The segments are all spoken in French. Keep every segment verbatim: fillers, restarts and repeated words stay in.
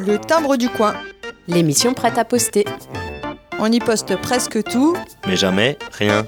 Le timbre du coin. L'émission prête à poster. On y poste presque tout, mais jamais rien.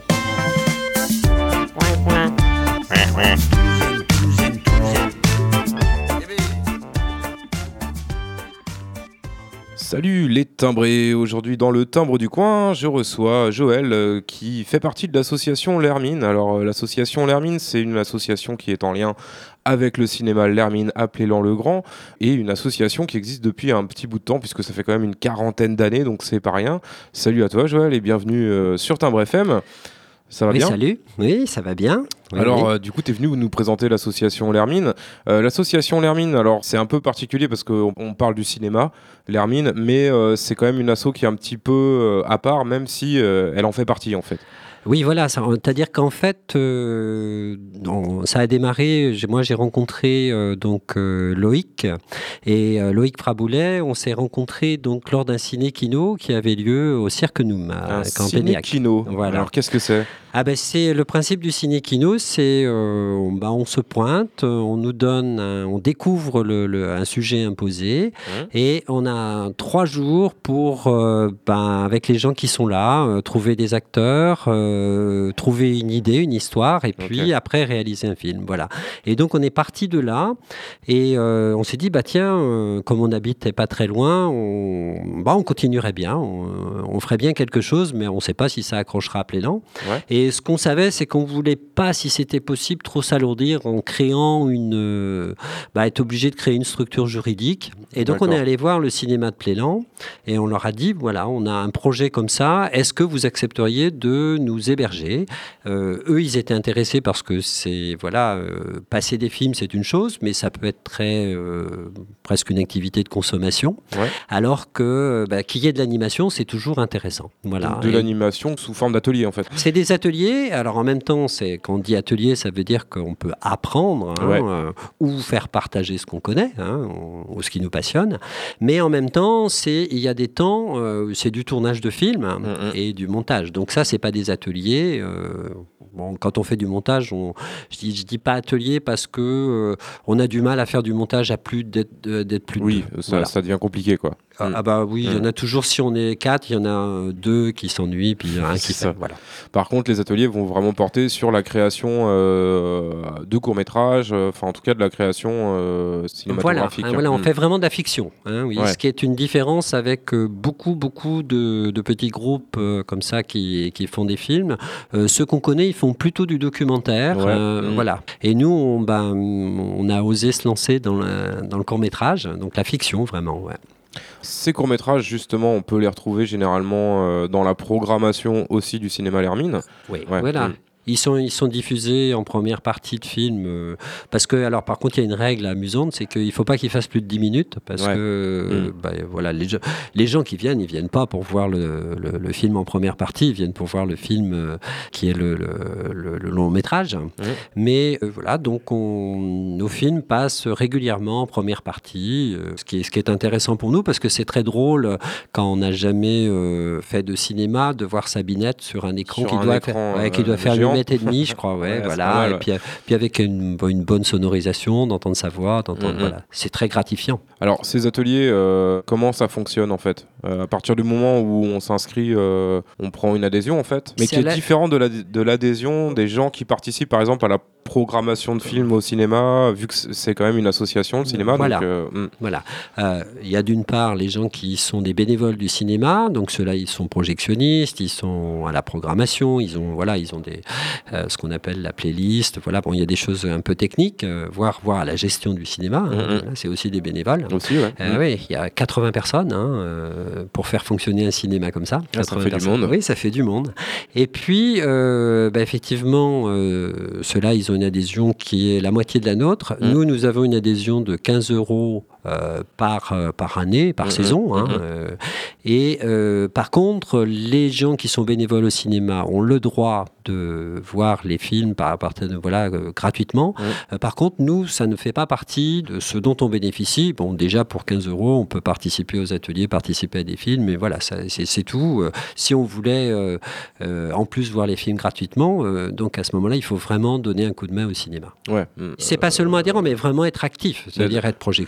Salut les timbrés, aujourd'hui dans le timbre du coin, je reçois Joël euh, qui fait partie de l'association L'Hermine. Alors euh, l'association L'Hermine, c'est une association qui est en lien avec le cinéma L'Hermine, appelé L'An le Grand, et une association qui existe depuis un petit bout de temps, puisque ça fait quand même une quarantaine d'années, donc c'est pas rien. Salut à toi Joël et bienvenue euh, sur Timbre F M. Ça va oui, bien ? Salut, oui, ça va bien. Oui, alors, oui. euh, du coup, tu es venu nous présenter l'association L'Hermine. Euh, l'association L'Hermine, alors, c'est un peu particulier parce qu'on on parle du cinéma, L'Hermine, mais euh, c'est quand même une asso qui est un petit peu euh, à part, même si euh, elle en fait partie, en fait. Oui, voilà, ça, c'est-à-dire qu'en fait, euh, on, ça a démarré, j'ai, moi j'ai rencontré euh, donc euh, Loïc et euh, Loïc Fraboulet, on s'est rencontrés donc lors d'un ciné-kino qui avait lieu au Cirque Noum à Un Campagnac. ciné-kino, Voilà. Alors qu'est-ce que c'est ? Ah ben c'est le principe du ciné-kino, c'est euh, bah on se pointe, on nous donne, un, on découvre le, le, un sujet imposé mmh. et on a trois jours pour, euh, bah, avec les gens qui sont là, euh, trouver des acteurs, euh, trouver une idée, une histoire et puis okay. après réaliser un film. Voilà. Et donc on est parti de là et euh, on s'est dit bah tiens, euh, comme on habite pas très loin, on, bah, on continuerait bien, on, on ferait bien quelque chose, mais on ne sait pas si ça accrochera à Plélan. Ouais. Et Et ce qu'on savait, c'est qu'on ne voulait pas, si c'était possible, trop s'alourdir en créant une... Euh, bah, être obligé de créer une structure juridique. Et donc, D'accord. on est allé voir le cinéma de Plélan et on leur a dit, voilà, on a un projet comme ça, est-ce que vous accepteriez de nous héberger ? euh, Eux, ils étaient intéressés parce que c'est... Voilà, euh, passer des films, c'est une chose, mais ça peut être très... Euh, presque une activité de consommation. Ouais. Alors que bah, qu'il y ait de l'animation, c'est toujours intéressant. Voilà. De et l'animation sous forme d'atelier, en fait. C'est des ateliers. Alors en même temps, c'est, quand on dit atelier, ça veut dire qu'on peut apprendre hein, ouais. euh, ou faire partager ce qu'on connaît hein, ou, ou ce qui nous passionne. Mais en même temps, c'est, il y a des temps, euh, c'est du tournage de films hein, mm-hmm. et du montage. Donc ça, c'est pas des ateliers. Euh, bon, quand on fait du montage, on, je dis, je dis pas atelier parce que euh, on a du mal à faire du montage à plus d'être, d'être plus de oui, deux. ça, Voilà. ça devient compliqué quoi. Ah, ah bah oui, il mmh. y en a toujours, si on est quatre, il y en a deux qui s'ennuient, puis il y en a un qui fait. Voilà. Par contre, les ateliers vont vraiment porter sur la création euh, de courts-métrages, enfin euh, en tout cas de la création euh, cinématographique. Voilà, hein, voilà, on mmh. fait vraiment de la fiction, hein, oui, ouais. ce qui est une différence avec euh, beaucoup, beaucoup de, de petits groupes euh, comme ça qui, qui font des films. Euh, ceux qu'on connaît, ils font plutôt du documentaire, ouais. euh, mmh. voilà. Et nous, on, ben, on a osé se lancer dans, la, dans le court-métrage, donc la fiction, vraiment, ouais. Ces courts-métrages, justement, on peut les retrouver généralement euh, dans la programmation aussi du cinéma L'Hermine. Oui, ouais. voilà. Mmh. Ils sont, ils sont diffusés en première partie de film euh, parce que, alors par contre, il y a une règle amusante, c'est qu'il ne faut pas qu'ils fassent plus de dix minutes parce ouais. que euh, mmh. bah, voilà, les, les gens qui viennent, ils ne viennent pas pour voir le, le, le film en première partie, ils viennent pour voir le film euh, qui est le, le, le, le long métrage. Mmh. Mais euh, voilà, donc on, nos films passent régulièrement en première partie, euh, ce, qui est, ce qui est intéressant pour nous parce que c'est très drôle quand on n'a jamais euh, fait de cinéma de voir sa binette sur un écran sur qui, un doit écran, faire, ouais, euh, qui doit faire une mètre et demi, je crois, ouais, ouais voilà. Mal, ouais. Et puis, puis avec une, une bonne sonorisation, d'entendre sa voix, d'entendre, mm-hmm. voilà, c'est très gratifiant. Alors, ces ateliers, euh, comment ça fonctionne en fait ? euh, À partir du moment où on s'inscrit, euh, on prend une adhésion en fait, mais c'est qui est la... différent de, la, de l'adhésion des gens qui participent par exemple à la programmation de films au cinéma, vu que c'est quand même une association, le cinéma. Voilà. Donc, euh, mm. voilà. Euh, il y a d'une part les gens qui sont des bénévoles du cinéma, donc ceux-là, ils sont projectionnistes, ils sont à la programmation, ils ont, voilà, ils ont des, euh, ce qu'on appelle la playlist. Voilà, bon, il y a des choses un peu techniques, euh, voire, voire à la gestion du cinéma. Hein, mm-hmm. voilà, c'est aussi des bénévoles. Aussi, ouais. Euh, mm. Oui, il y a quatre-vingts personnes hein, euh, pour faire fonctionner un cinéma comme ça. Ah, ça fait personnes. du monde. Oui, ça fait du monde. Et puis, euh, bah, effectivement, euh, ceux-là, ils ont une adhésion qui est la moitié de la nôtre. Mmh. Nous, nous avons une adhésion de quinze euros euh, par, euh, par année, par mmh. saison. Hein, mmh. euh, et euh, par contre, les gens qui sont bénévoles au cinéma ont le droit de voir les films par, par, voilà, euh, gratuitement. Mmh. Euh, par contre, nous, ça ne fait pas partie de ce dont on bénéficie. Bon, déjà, pour quinze euros, on peut participer aux ateliers, participer à des films, mais voilà, ça, c'est, c'est tout. Euh, si on voulait, euh, euh, en plus, voir les films gratuitement, euh, donc à ce moment-là, il faut vraiment donner un coup de main au cinéma. Ouais. C'est pas seulement adhérent, mais vraiment être actif, c'est-à-dire être projectionniste,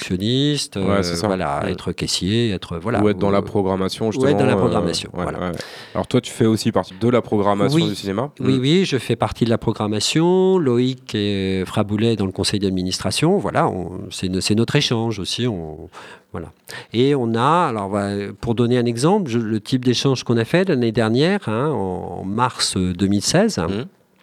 réceptionniste, euh, Ouais, c'est ça. voilà, Ouais. être caissier, être voilà. Ou être dans ou- la programmation, ou justement. être dans la euh, programmation, ouais, voilà. ouais. Alors toi, tu fais aussi partie de la programmation Oui. du cinéma. Oui, Mm. oui, je fais partie de la programmation. Loïc et Fraboulet dans le conseil d'administration. Voilà, on- c'est, no- c'est notre échange aussi. On, voilà. Et on a, alors voilà, pour donner un exemple, je- le type d'échange qu'on a fait l'année dernière, hein, en, en mars deux mille seize. Mm.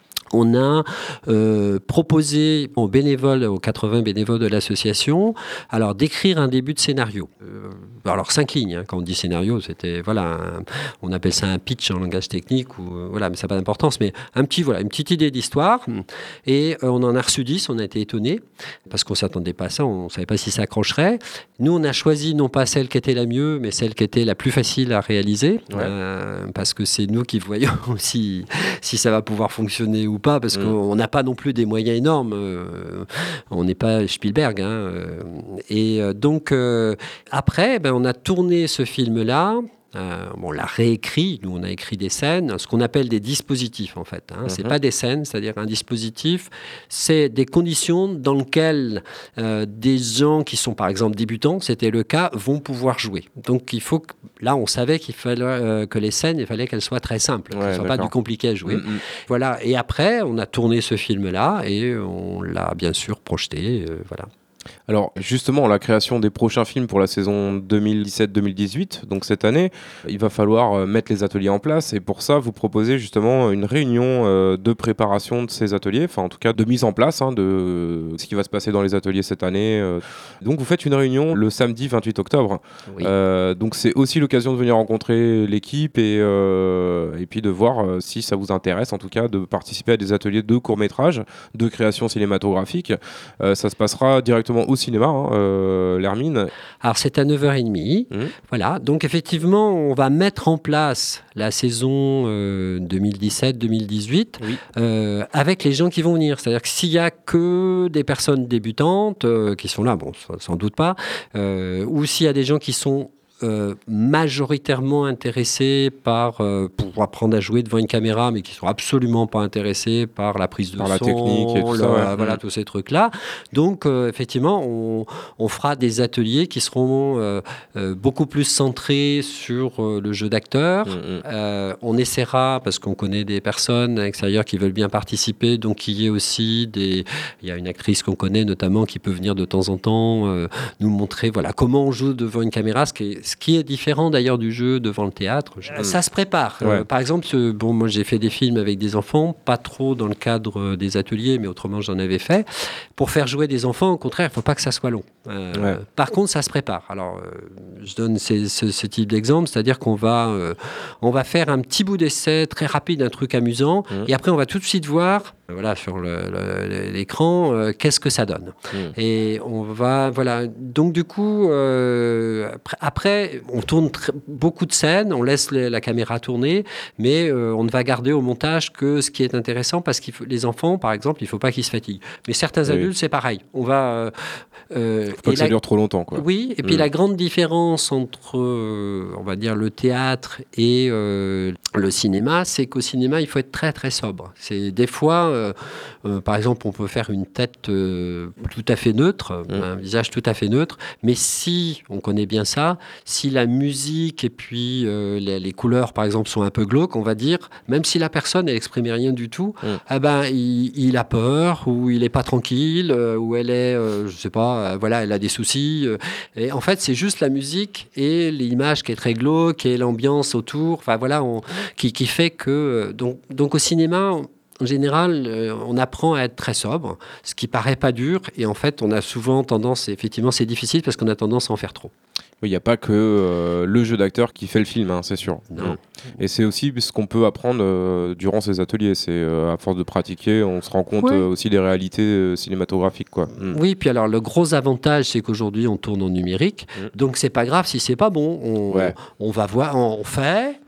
On a euh, proposé aux bénévoles, aux quatre-vingts bénévoles de l'association, alors d'écrire un début de scénario. Euh, alors cinq lignes, hein, quand on dit scénario, c'était voilà, un- on appelle ça un pitch en langage technique, ou euh, voilà, mais ça n'a pas d'importance, mais un petit voilà, une petite idée d'histoire. Et euh, on en a reçu dix, on a été étonnés parce qu'on s'attendait pas à ça, on savait pas si ça accrocherait. Nous, on a choisi non pas celle qui était la mieux, mais celle qui était la plus facile à réaliser, Ouais. euh, parce que c'est nous qui voyons si si ça va pouvoir fonctionner ou pas, parce Mm. qu'on n'a pas non plus des moyens énormes. euh, on n'est pas Spielberg. Hein, euh, et euh, donc, euh, après, ben, on a tourné ce film-là. Euh, bon, on l'a réécrit, nous on a écrit des scènes, ce qu'on appelle des dispositifs en fait. Hein. C'est Mhm. pas des scènes, c'est-à-dire un dispositif, c'est des conditions dans lesquelles euh, des gens qui sont par exemple débutants, c'était le cas, vont pouvoir jouer. Donc il faut que, là on savait qu'il fallait euh, que les scènes, il fallait qu'elles soient très simples, qu'elles Ouais, ne soient pas d'accord. du compliqué à jouer. Mm, mm. Voilà. Et après, on a tourné ce film-là et on l'a bien sûr projeté. euh, voilà. Alors justement, la création des prochains films pour la saison deux mille dix-sept deux mille dix-huit, donc cette année, il va falloir euh, mettre les ateliers en place et pour ça, vous proposez justement une réunion euh, de préparation de ces ateliers, enfin en tout cas de mise en place hein, de ce qui va se passer dans les ateliers cette année. euh. Donc vous faites une réunion le samedi vingt-huit octobre. Oui. Euh, donc c'est aussi l'occasion de venir rencontrer l'équipe et, euh, et puis de voir euh, si ça vous intéresse en tout cas de participer à des ateliers de court-métrage, de création cinématographique. Euh, ça se passera directement au cinéma, hein, euh, l'Hermine. Alors c'est à neuf heures trente. Mmh. Voilà. Donc effectivement, on va mettre en place la saison euh, deux mille dix-sept deux mille dix-huit Oui. euh, avec les gens qui vont venir. C'est-à-dire que s'il y a que des personnes débutantes euh, qui sont là, bon, sans, sans doute pas, euh, ou s'il y a des gens qui sont Euh, majoritairement intéressés par euh, pour apprendre à jouer devant une caméra, mais qui sont absolument pas intéressés par la prise de Par son, la technique et tout le- ça, ouais. voilà Mm. tous ces trucs-là. Donc euh, effectivement, on, on fera des ateliers qui seront euh, euh, beaucoup plus centrés sur euh, le jeu d'acteur. Mm, mm. Euh, on essaiera, parce qu'on connaît des personnes à l'extérieur qui veulent bien participer, donc il y a aussi des, il y a une actrice qu'on connaît notamment qui peut venir de temps en temps euh, nous montrer voilà comment on joue devant une caméra, ce qui est Ce qui est différent d'ailleurs du jeu devant le théâtre. Je- Ça se prépare. Ouais. Euh, par exemple, ce- bon, moi j'ai fait des films avec des enfants, pas trop dans le cadre euh, des ateliers, mais autrement j'en avais fait. Pour faire jouer des enfants, au contraire, il ne faut pas que ça soit long. Euh, Ouais. Par contre, ça se prépare. Alors, euh, je donne ces- ce, ce type d'exemple, c'est-à-dire qu'on va, euh, on va faire un petit bout d'essai très rapide, un truc amusant, Mmh. et après on va tout de suite voir, voilà, sur le- le- l'écran, euh, qu'est-ce que ça donne. Mmh. Et on va, voilà. Donc du coup, euh, après, après, on tourne tr- beaucoup de scènes, on laisse les- la caméra tourner, mais euh, on ne va garder au montage que ce qui est intéressant, parce que les enfants, par exemple, il ne faut pas qu'ils se fatiguent. Mais certains Oui. adultes, c'est pareil. On va. Euh, euh, Faut pas et que ça la- dure trop longtemps, quoi. oui, et puis Mm. la grande différence entre, euh, on va dire, le théâtre et euh, le cinéma, c'est qu'au cinéma, il faut être très très sobre. C'est des fois, euh, euh, par exemple, on peut faire une tête euh, tout à fait neutre, Mm. un visage tout à fait neutre, mais si, on connaît bien ça, si la musique et puis euh, les, les couleurs, par exemple, sont un peu glauques, on va dire, même si la personne elle exprimait rien du tout, Mm. eh ben, il, il a peur, ou il est pas tranquille, euh, ou elle est, euh, je sais pas, euh, voilà, elle a des soucis. euh, et en fait, c'est juste la musique et l'image qui est très glauque et l'ambiance autour, enfin voilà, on- qui, qui fait que euh, donc, donc au cinéma. on- En général, euh, on apprend à être très sobre, ce qui paraît pas dur, et en fait, on a souvent tendance, effectivement, c'est difficile parce qu'on a tendance à en faire trop. Il n'y a pas que euh, le jeu d'acteur qui fait le film, hein, c'est sûr. Non. Mm. Et c'est aussi ce qu'on peut apprendre euh, durant ces ateliers. C'est euh, à force de pratiquer, on se rend compte Ouais. euh, aussi des réalités euh, cinématographiques, quoi. Mm. Oui, puis alors le gros avantage, c'est qu'aujourd'hui on tourne en numérique, Mm. donc c'est pas grave si c'est pas bon. On, Ouais. on va voir, on fait,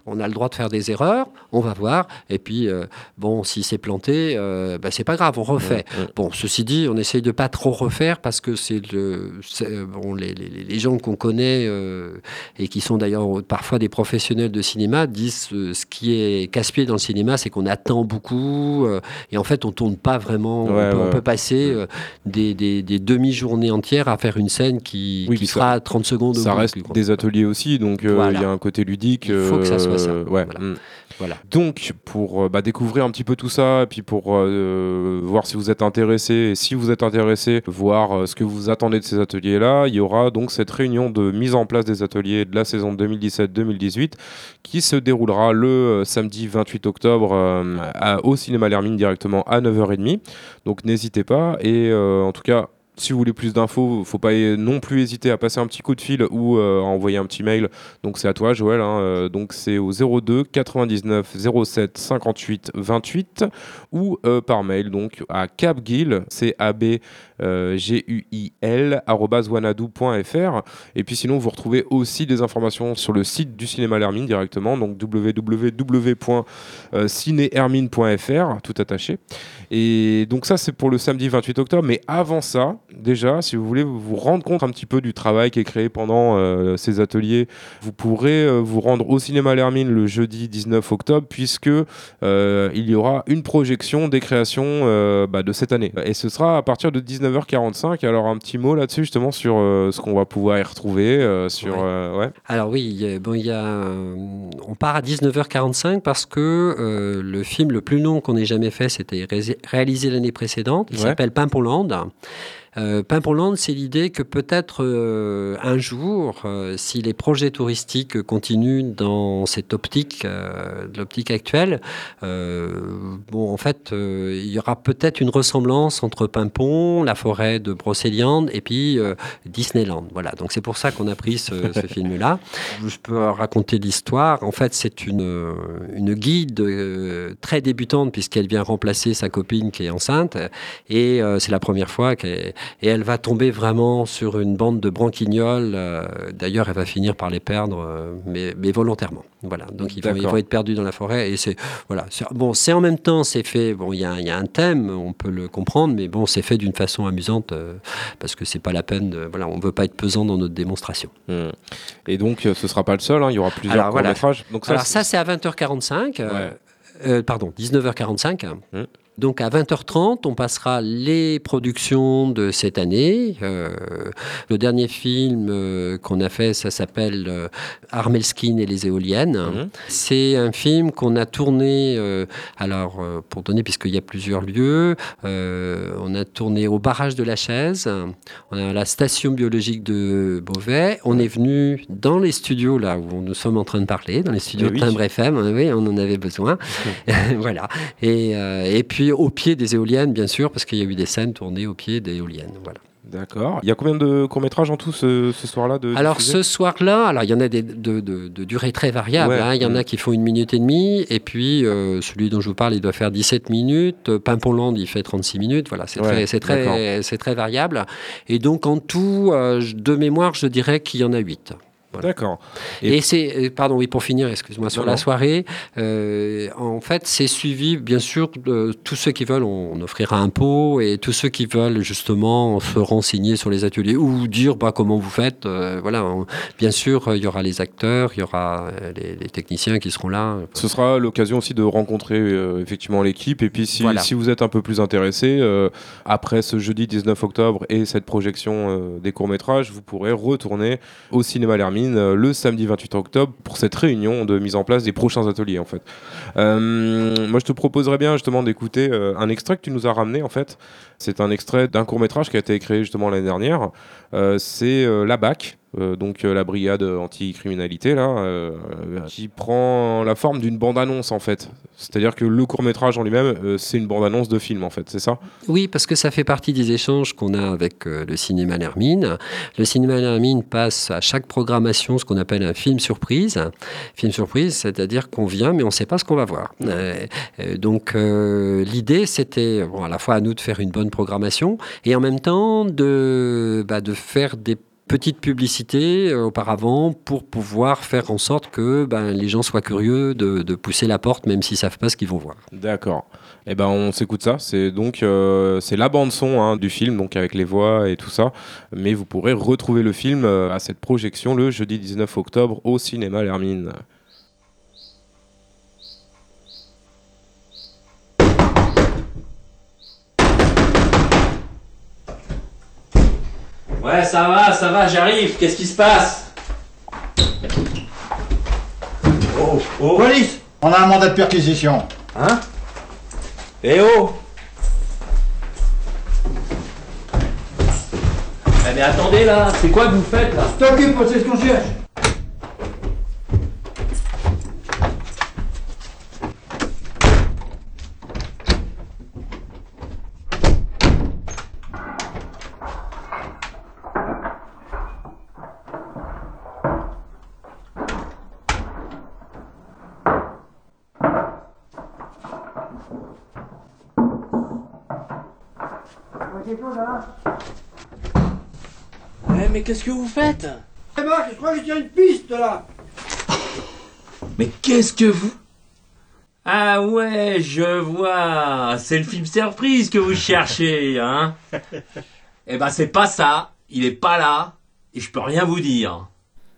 on a le droit de faire des erreurs, on va voir, et puis, euh, bon, si c'est planté, euh, bah, c'est pas grave, on refait. Mmh, mmh. Bon, ceci dit, on essaye de pas trop refaire, parce que c'est, le, c'est bon, les, les, les gens qu'on connaît, euh, et qui sont d'ailleurs parfois des professionnels de cinéma, disent euh, ce qui est casse-pied dans le cinéma, c'est qu'on attend beaucoup, euh, et en fait, on tourne pas vraiment, Ouais, on, peut, ouais. on peut passer euh, des, des, des demi-journées entières à faire une scène qui, Oui, qui puis ça- fera trente secondes au Ça bout, reste quoi. des ateliers aussi, donc euh, il Voilà. y a un côté ludique. Il faut que ça soit ça. euh, ouais. Voilà. Mm. Voilà. Donc, pour euh, bah, découvrir un petit peu tout ça, et puis pour euh, voir si vous êtes intéressé, et si vous êtes intéressé, voir euh, ce que vous attendez de ces ateliers-là, il y aura donc cette réunion de mise en place des ateliers de la saison deux mille dix-sept deux mille dix-huit qui se déroulera le euh, samedi vingt-huit octobre euh, à- au cinéma L'Hermine directement à neuf heures trente. Donc, n'hésitez pas. Et euh, en tout cas, si vous voulez plus d'infos, faut pas non plus hésiter à passer un petit coup de fil ou euh, à envoyer un petit mail. Donc c'est à toi, Joël. Hein, euh, donc c'est au zéro deux quatre-vingt-dix-neuf zéro sept cinquante-huit vingt-huit ou euh, par mail donc à cabguil, c a b g u i l arobase wanadoo point f r. Et puis sinon vous retrouvez aussi des informations sur le site du cinéma L'Hermine directement, donc w w w point ciné hermine point f r, tout attaché. Et donc ça c'est pour le samedi vingt-huit octobre. Mais avant ça, déjà, si vous voulez vous rendre compte un petit peu du travail qui est créé pendant euh, ces ateliers, vous pourrez euh, vous rendre au cinéma L'Hermine le jeudi dix-neuf octobre, puisque euh, il y aura une projection des créations euh, bah, de cette année. Et ce sera à partir de dix-neuf heures quarante-cinq. Alors un petit mot là-dessus justement sur euh, ce qu'on va pouvoir y retrouver. Euh, sur, Ouais. euh, ouais. Alors oui, il y a- bon, il y a, euh, on part à dix-neuf heures quarante-cinq parce que euh, le film le plus long qu'on ait jamais fait, c'était ré- réalisé l'année précédente. Il Ouais. s'appelle Pimpoland. Euh, Pimpoland, c'est l'idée que peut-être euh, un jour, euh, si les projets touristiques continuent dans cette optique, euh, de l'optique actuelle, euh, bon, en fait, euh, il y aura peut-être une ressemblance entre Pimpon, la forêt de Brocéliande et puis euh, Disneyland. Voilà, donc c'est pour ça qu'on a pris ce, ce film-là. Je peux raconter l'histoire. En fait, c'est une, une guide euh, très débutante puisqu'elle vient remplacer sa copine qui est enceinte et euh, c'est la première fois qu'elle et elle va tomber vraiment sur une bande de branquignoles. Euh, d'ailleurs, elle va finir par les perdre, euh, mais, mais volontairement. Voilà. Donc, ils vont, ils vont être perdus dans la forêt. Et c'est, voilà. C'est, bon, c'est en même temps, c'est fait. Bon, il y, y a un thème, on peut le comprendre, mais bon, c'est fait d'une façon amusante euh, parce que c'est pas la peine. De, voilà, on veut pas être pesant dans notre démonstration. Mmh. Et donc, euh, ce sera pas le seul. Hein, il y aura plusieurs Alors, voilà. courts-métrages. Donc ça, Alors, c'est... ça, c'est à vingt heures quarante-cinq. Euh, Ouais. euh, pardon, dix-neuf heures quarante-cinq. Mmh. Donc à vingt heures trente, on passera les productions de cette année. Euh, le dernier film euh, qu'on a fait, ça s'appelle euh, Armelskine et les éoliennes. Mmh. C'est un film qu'on a tourné, euh, alors euh, pour donner, puisqu'il y a plusieurs lieux, euh, on a tourné au barrage de la Chaise, on a la station biologique de Beauvais, on est venu dans les studios là où nous sommes en train de parler, dans les studios Eh oui. de Timbre F M, oui, on en avait besoin. Voilà. Et, euh, et puis au pied des éoliennes, bien sûr, parce qu'il y a eu des scènes tournées au pied des éoliennes. Voilà. D'accord. Il y a combien de courts-métrages en tout ce, ce soir-là de Alors diffusés ce soir-là, alors il y en a des, de, de, de durée très variable. Ouais. Hein. Il y en Mmh. a qui font une minute et demie, et puis euh, celui dont je vous parle, il doit faire dix-sept minutes. Pimpoland, il fait trente-six minutes. Voilà, c'est, Ouais, très, c'est, très, c'est très variable. Et donc en tout, euh, de mémoire, je dirais qu'il y en a huit. Voilà. D'accord. Et- Et, c'est, pardon, oui, pour finir, excuse-moi, sur Non, la non. soirée, euh, en fait, c'est suivi, bien sûr, de tous ceux qui veulent, on, on offrira un pot, et tous ceux qui veulent, justement, se renseigner sur les ateliers, ou dire bah, comment vous faites, euh, voilà, on- bien sûr, il y aura les acteurs, il y aura euh, les, les techniciens qui seront là. Ce sera l'occasion aussi de rencontrer euh, effectivement l'équipe. Et puis si, Voilà. si vous êtes un peu plus intéressé, euh, après ce jeudi dix-neuf octobre et cette projection euh, des courts-métrages, vous pourrez retourner au cinéma L'Hermine euh, le samedi vingt-huit octobre pour cette réunion de mise en place des prochains ateliers en fait. Euh, moi je te proposerais bien justement d'écouter euh, un extrait que tu nous as ramené en fait. C'est un extrait d'un court-métrage qui a été créé justement l'année dernière. Euh, c'est euh, la B A C. Euh, donc euh, la brigade anti-criminalité là, euh, qui prend la forme d'une bande-annonce en fait. C'est-à-dire que le court-métrage en lui-même, euh, c'est une bande-annonce de film en fait, c'est ça ? Oui, parce que ça fait partie des échanges qu'on a avec euh, le cinéma L'Hermine. Le cinéma L'Hermine passe à chaque programmation ce qu'on appelle un film surprise. Film surprise, c'est-à-dire qu'on vient mais on ne sait pas ce qu'on va voir. Euh, euh, donc euh, l'idée, c'était bon, à la fois à nous de faire une bonne programmation et en même temps de, bah, de faire des petite publicité euh, auparavant pour pouvoir faire en sorte que ben, les gens soient curieux de, de pousser la porte, même s'ils ne savent pas ce qu'ils vont voir. D'accord. Eh ben, on s'écoute ça. C'est donc euh, c'est la bande son hein, du film, donc avec les voix et tout ça. Mais vous pourrez retrouver le film euh, à cette projection le jeudi dix-neuf octobre au cinéma L'Hermine. Ouais, ça va, ça va, j'arrive. Qu'est-ce qui se passe? Oh, oh. Police, on a un mandat de perquisition. Hein? Eh oh! Eh mais attendez là, c'est quoi que vous faites là? T'occupe, c'est ce qu'on cherche. Eh mais qu'est-ce que vous faites? Eh ben, je crois que j'ai une piste là. Mais qu'est-ce que vous... Ah ouais, je vois. C'est le film surprise que vous cherchez, hein? Eh ben c'est pas ça. Il est pas là. Et je peux rien vous dire.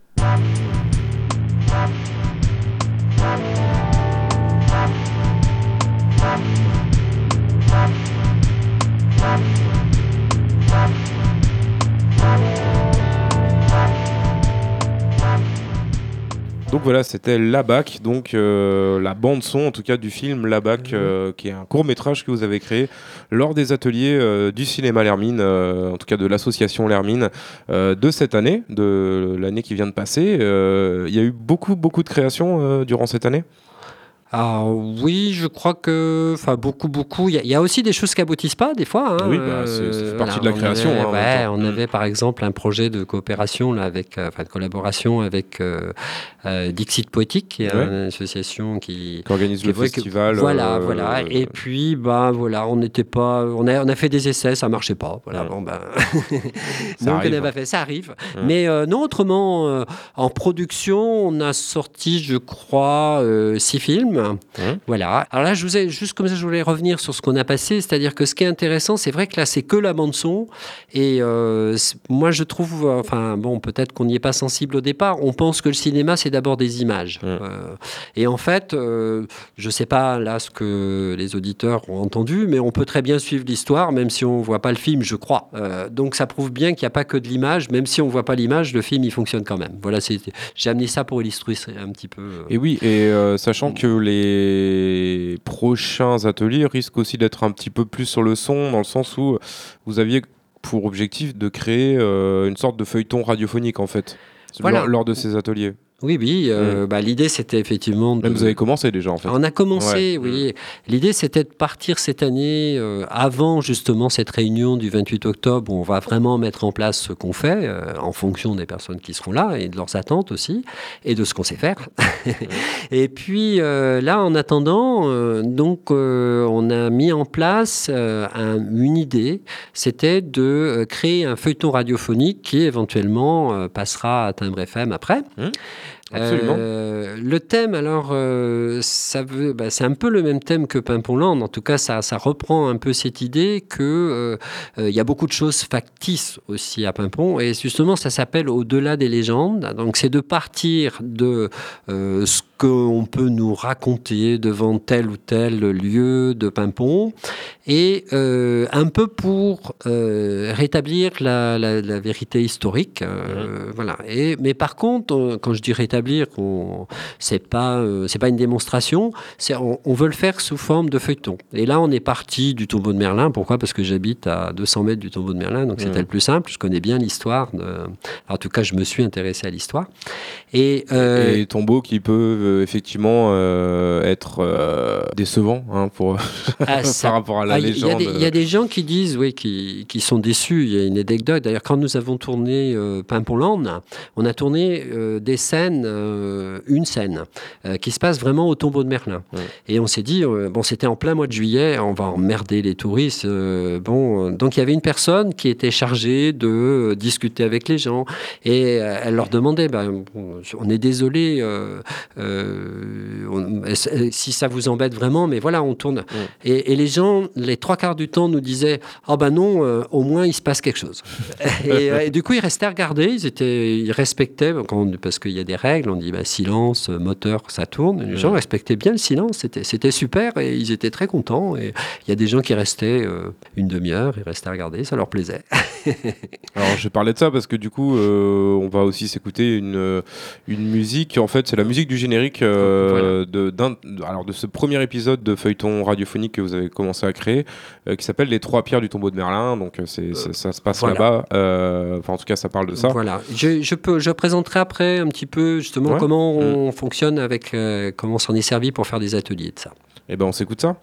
Donc voilà, c'était La Bac, donc euh, la bande son en tout cas du film La Bac, euh, qui est un court métrage que vous avez créé lors des ateliers euh, du cinéma L'Hermine, euh, en tout cas de l'association L'Hermine euh, de cette année, de l'année qui vient de passer. Euh, il y a eu beaucoup beaucoup de créations euh, durant cette année. Ah oui, je crois que, enfin beaucoup, beaucoup. Il y, a- il y a aussi des choses qui aboutissent pas des fois. Hein. Oui, bah, c'est- ça fait partie de la on création, avait- hein, en même ouais, temps. on Mm. avait par exemple un projet de coopération là avec, euh, enfin de collaboration avec euh, euh, Dixit Poétique, qui est Ouais. une association qui Qui organise qui le est vrai que- festival. voilà, euh, voilà. Et puis, bah, voilà, on n'était pas, on a, on a fait des essais, ça marchait pas. Voilà, Mm. bon, ben, Ça donc arrive, on n'a pas hein. fait, ça arrive. Mm. Mais euh, non, autrement, euh, en production, on a sorti, je crois, euh, six films. Mm. Voilà. Alors là, je vous ai, juste comme ça, je voulais revenir sur ce qu'on a passé, c'est-à-dire que ce qui est intéressant, c'est vrai que là, c'est que la bande son. Et euh, c'est- moi, je trouve, euh, enfin, bon, peut-être qu'on n'y est pas sensible au départ. On pense que le cinéma, c'est d'abord des images. Mm. Euh, et en fait, euh, je sais pas là ce que les auditeurs ont entendu, mais on peut très bien suivre l'histoire, même si on voit pas le film, je crois. Euh, donc, ça prouve bien qu'il n'y a pas que de l'image, même si on voit pas l'image, le film, il fonctionne quand même. Voilà, c'est, j'ai amené ça pour illustrer un petit peu. euh, Et oui, et euh, sachant que les prochains ateliers risquent aussi d'être un petit peu plus sur le son, dans le sens où vous aviez pour objectif de créer euh, une sorte de feuilleton radiophonique en fait, Voilà. lors, lors de ces ateliers. Oui, oui. euh, bah, l'idée, c'était effectivement. De... Même vous avez commencé déjà en fait. On a commencé, Ouais. oui. L'idée, c'était de partir cette année euh, avant justement cette réunion du vingt-huit octobre où on va vraiment mettre en place ce qu'on fait euh, en fonction des personnes qui seront là et de leurs attentes aussi et de ce qu'on sait faire. Et puis euh, là, en attendant, euh, donc euh, on a mis en place euh, un- une idée, c'était de euh, créer un feuilleton radiophonique qui éventuellement euh, passera à Timbre F M après. Mmh. Absolument. Euh, le thème, alors, euh, ça veut, bah, c'est un peu le même thème que Pimpon-Land. En tout cas, ça, ça reprend un peu cette idée que euh, euh, il y a beaucoup de choses factices aussi à Pimpon. Et justement, ça s'appelle Au-delà des légendes. Donc, c'est de partir de euh, ce qu'on peut nous raconter devant tel ou tel lieu de Pimpon et euh, un peu pour euh, rétablir la, la- la vérité historique. euh, Voilà. Et, mais par contre, on- quand je dis rétablir, on- c'est pas euh, c'est pas une démonstration. C'est on, on veut le faire sous forme de feuilleton. Et là, on est parti du tombeau de Merlin. Pourquoi? Parce que j'habite à deux cents mètres du tombeau de Merlin, donc c'était Mhm. le plus simple. Je connais bien l'histoire. De... En tout cas, je me suis intéressé à l'histoire. Et, euh, Et tombeaux qui peuvent euh, effectivement euh, être euh, décevants hein, pour ah, ça- par rapport à la Ah, il y a légende. des- Il y, a des gens qui disent, oui, qui, qui sont déçus. Il y a une anecdote. D'ailleurs, quand nous avons tourné euh, Pimpon-Land, on a tourné euh, des scènes euh, une scène euh, qui se passe vraiment au tombeau de Merlin. Ouais. Et on s'est dit, euh, bon, c'était en plein mois de juillet, on va emmerder les touristes. Euh, bon, euh, donc il y avait une personne qui était chargée de euh, discuter avec les gens et euh, elle leur demandait, ben, on est désolé, euh, euh, on, si ça vous embête vraiment, mais voilà, on tourne. Ouais. Et, et les gens, les trois quarts du temps, nous disaient, ah oh ben non, euh, au moins il se passe quelque chose. et, et du coup, ils restaient à regarder, ils, étaient, ils respectaient, quand, parce qu'il y a des règles, on dit bah, silence, moteur, ça tourne. Les gens respectaient bien le silence, c'était, c'était super et ils étaient très contents. Et il y a des gens qui restaient euh, une demi-heure, ils restaient à regarder, ça leur plaisait. Alors je parlais de ça parce que du coup, euh, on va aussi s'écouter une, une musique. En fait, c'est la musique du générique euh, voilà. de, d'un, alors de ce premier épisode de feuilleton radiophonique que vous avez commencé à créer, euh, qui s'appelle Les Trois Pierres du Tombeau de Merlin. Donc c'est, c'est, ça se passe voilà. là-bas. Euh, enfin, en tout cas, ça parle de ça. Voilà. Je, je, peux, je présenterai après un petit peu justement ouais. comment on mmh. fonctionne avec, euh, comment on s'en est servi pour faire des ateliers de ça. Eh ben, on s'écoute ça.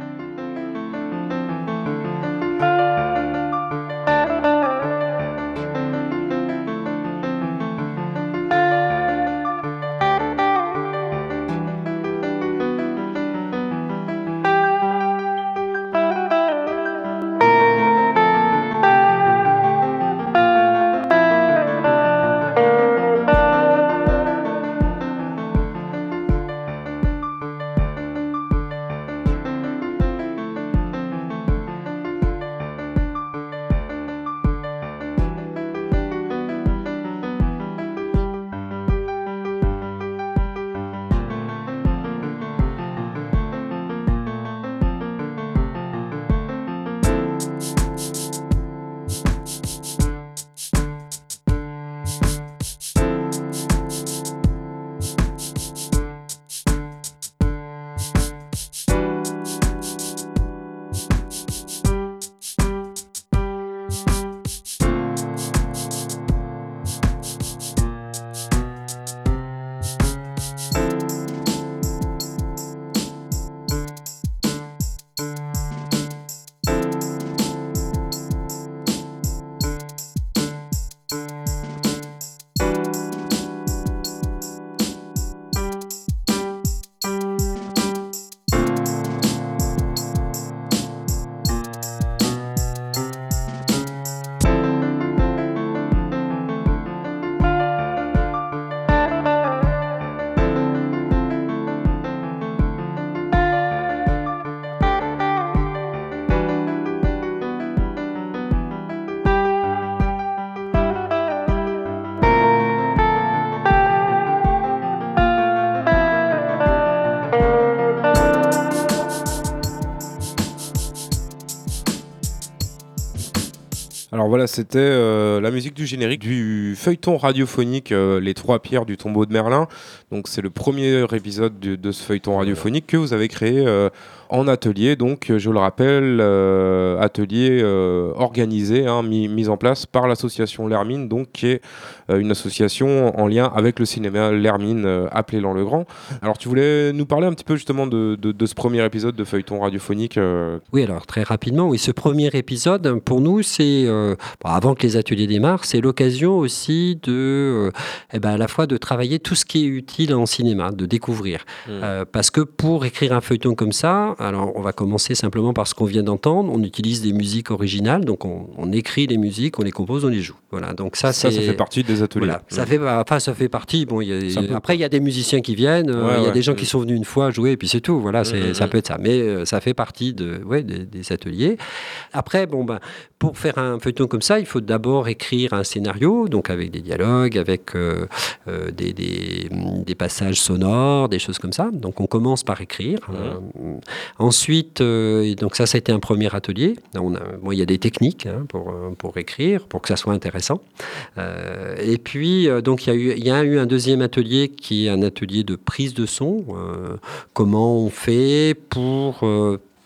Alors voilà, c'était euh, la musique du générique du feuilleton radiophonique euh, Les Trois Pierres du Tombeau de Merlin. Donc c'est le premier épisode de, de ce feuilleton radiophonique que vous avez créé euh, en atelier. Donc je le rappelle, euh, atelier euh, organisé, hein, mis, mis en place par l'association L'Hermine, donc qui est euh, une association en lien avec le cinéma L'Hermine, euh, appelé Lan-le-Grand. Alors tu voulais nous parler un petit peu justement de, de, de ce premier épisode de feuilleton radiophonique euh... Oui, alors très rapidement, oui, ce premier épisode, pour nous, c'est euh, bon, avant que les ateliers démarrent, c'est l'occasion aussi de, euh, eh ben, à la fois de travailler tout ce qui est utile en cinéma, de découvrir. Mmh. Euh, parce que pour écrire un feuilleton comme ça, alors on va commencer simplement par ce qu'on vient d'entendre. On utilise des musiques originales, donc on, on écrit les musiques, on les compose, on les joue. Voilà. Donc ça, ça, c'est, ça fait partie des ateliers. Voilà. Mmh. Ça fait, enfin, ça fait partie. Bon, y a, peu... après, il y a des musiciens qui viennent, il ouais, euh, y a ouais, des gens mmh. qui sont venus une fois jouer, et puis c'est tout. Voilà, c'est, mmh. ça peut être ça. Mais euh, ça fait partie de, ouais, des, des ateliers. Après, bon ben, pour faire un feuilleton comme ça, il faut d'abord écrire un scénario, donc avec des dialogues, avec euh, euh, des, des, des passages sonores, des choses comme ça. Donc on commence par écrire. Mmh. Euh, ensuite, euh, donc ça, ça a été un premier atelier. On a, bon, il y a des techniques hein, pour, pour écrire, pour que ça soit intéressant. Euh, et puis, euh, donc il y a eu, il y a eu un deuxième atelier qui est un atelier de prise de son. Euh, comment on fait pour... Euh,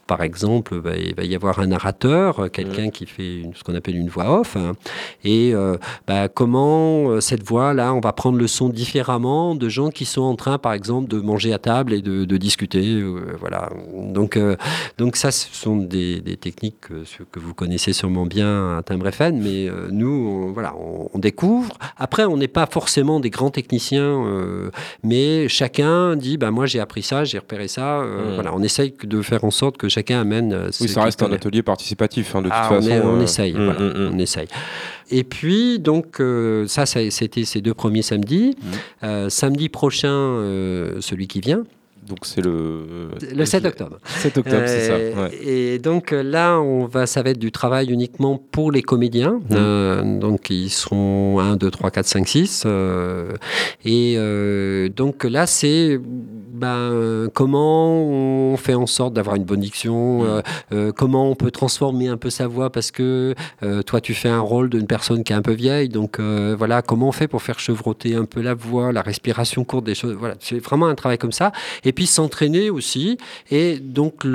par exemple, bah, il va y avoir un narrateur, quelqu'un mmh. qui fait une, ce qu'on appelle une voix off. Hein, et euh, bah, comment euh, cette voix-là, on va prendre le son différemment de gens qui sont en train, par exemple, de manger à table et de, de discuter. Euh, voilà. Donc, euh, donc ça, ce sont des, des techniques que, que vous connaissez sûrement bien à Timbre F M, mais euh, nous, on, voilà, on, on découvre. Après, on n'est pas forcément des grands techniciens, euh, mais chacun dit, bah, moi j'ai appris ça, j'ai repéré ça. Euh, mmh. Voilà, on essaye de faire en sorte que chacun amène. Euh, oui, ça reste un atelier participatif, hein, de ah, toute façon. On, est, on euh... essaye, mmh, voilà, mmh. on essaye. Et puis, donc, euh, ça, ça, c'était ces deux premiers samedis. Mmh. Euh, samedi prochain, euh, celui qui vient. Donc c'est le... Le sept octobre. sept octobre, euh, c'est ça. Ouais. Et donc là, on va, ça va être du travail uniquement pour les comédiens. Mmh. Euh, donc ils seront un, deux, trois, quatre, cinq, six. Euh, et euh, donc là, c'est ben, comment on fait en sorte d'avoir une bonne diction, mmh. euh, euh, comment on peut transformer un peu sa voix, parce que euh, toi, tu fais un rôle d'une personne qui est un peu vieille. Donc euh, voilà, comment on fait pour faire chevrotter un peu la voix, la respiration courte, des choses. Voilà, c'est vraiment un travail comme ça. Et puis s'entraîner aussi. Et donc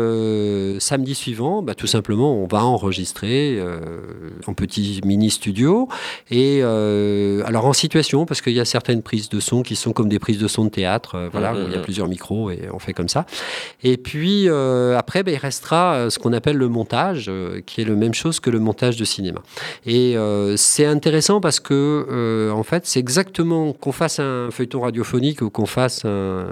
le samedi suivant, bah, tout simplement, on va enregistrer euh, en petit mini studio. Et euh, alors en situation, parce qu'il y a certaines prises de son qui sont comme des prises de son de théâtre, euh, voilà, mmh, où il y a plusieurs micros et on fait comme ça. Et puis euh, après, bah, il restera ce qu'on appelle le montage, euh, qui est la même chose que le montage de cinéma. Et euh, c'est intéressant parce que euh, en fait, c'est exactement qu'on fasse un feuilleton radiophonique ou qu'on fasse un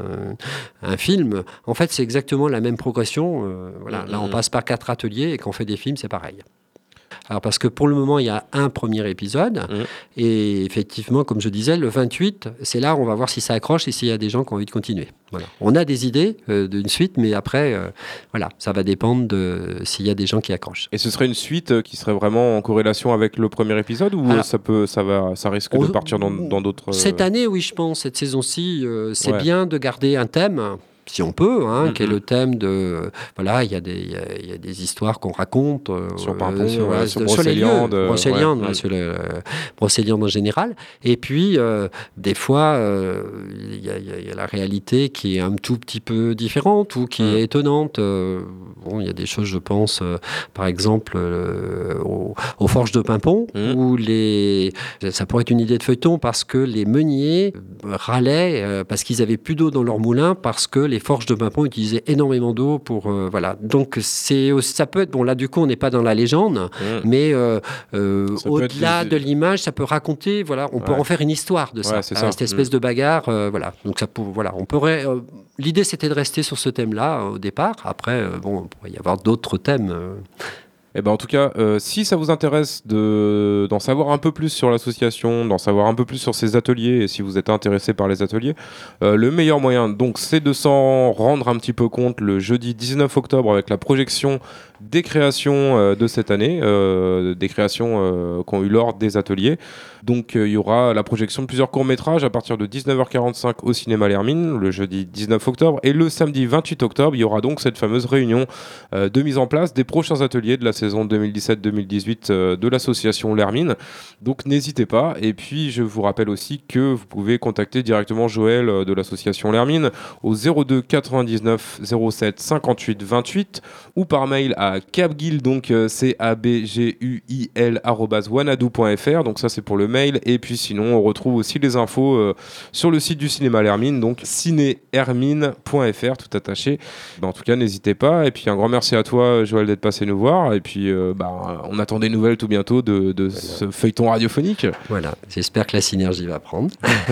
un film, en fait, c'est exactement la même progression. Euh, voilà. Mmh. Là, on passe par quatre ateliers et quand on fait des films, c'est pareil. Alors, parce que pour le moment, il y a un premier épisode. Mmh. Et effectivement, comme je disais, le vingt-huit, c'est là où on va voir si ça accroche et s'il y a des gens qui ont envie de continuer. Voilà. On a des idées euh, d'une suite, mais après, euh, voilà, ça va dépendre de s'il y a des gens qui accrochent. Et ce serait une suite qui serait vraiment en corrélation avec le premier épisode ou Alors, ça, peut, ça, va, ça risque on, de partir dans, dans d'autres... Cette année, oui, je pense, cette saison-ci, euh, c'est ouais. bien de garder un thème... si on peut, hein, mm-hmm. qui est le thème de... Voilà, il y, y, y a des histoires qu'on raconte. Euh, sur Pimpon, sur, ouais, sur, sur Brocéliande. Euh, Brocéliande, ouais. ouais, sur le euh, Brocéliande en général. Et puis, euh, des fois, il euh, y, y, y a la réalité qui est un tout petit peu différente ou qui mm. est étonnante. Euh, bon, il y a des choses, je pense, euh, par exemple, euh, aux, aux Forges de Pimpon, mm. où les... ça pourrait être une idée de feuilleton parce que les meuniers râlaient euh, parce qu'ils avaient plus d'eau dans leur moulin, parce que les forges de Pimpon utilisaient énormément d'eau pour euh, voilà. Donc c'est ça peut être bon là du coup on n'est pas dans la légende, mmh. mais euh, euh, au-delà des... de l'image, ça peut raconter voilà, on ouais. peut en faire une histoire de ça, ouais, c'est ça. Euh, cette espèce mmh. de bagarre euh, voilà. Donc ça peut, voilà, on pourrait euh, l'idée c'était de rester sur ce thème-là euh, au départ. Après euh, bon, il pourrait y avoir d'autres thèmes. Euh... Eh ben en tout cas, euh, si ça vous intéresse de, d'en savoir un peu plus sur l'association, d'en savoir un peu plus sur ses ateliers, et si vous êtes intéressé par les ateliers, euh, le meilleur moyen, donc, c'est de s'en rendre un petit peu compte le jeudi dix-neuf octobre avec la projection des créations euh, de cette année, euh, des créations euh, qui ont eu l'ordre des ateliers. Donc il euh, y aura la projection de plusieurs courts-métrages à partir de dix-neuf heures quarante-cinq au cinéma L'Hermine, le jeudi dix-neuf octobre, et le samedi vingt-huit octobre, il y aura donc cette fameuse réunion euh, de mise en place des prochains ateliers de la saison deux mille dix-sept deux mille dix-huit euh, de l'association L'Hermine. Donc n'hésitez pas, et puis je vous rappelle aussi que vous pouvez contacter directement Joël euh, de l'association L'Hermine au zéro deux quatre-vingt-dix-neuf zéro sept cinquante-huit vingt-huit ou par mail à cabguil, donc euh, c a b g u i l arobase wanadoo point f r. Donc ça c'est pour le mail, et puis sinon on retrouve aussi les infos euh, sur le site du cinéma L'Hermine, donc ciné hermine point f r, tout attaché. Ben, en tout cas n'hésitez pas, et puis un grand merci à toi Joël d'être passé nous voir, et puis euh, ben, on attend des nouvelles tout bientôt de, de voilà. ce feuilleton radiophonique. Voilà, j'espère que la synergie va prendre.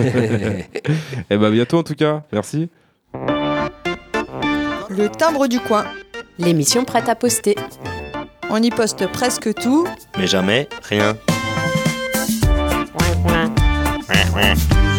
Et ben bientôt en tout cas, merci. Le timbre du coin. L'émission prête à poster. On y poste presque tout, mais jamais rien.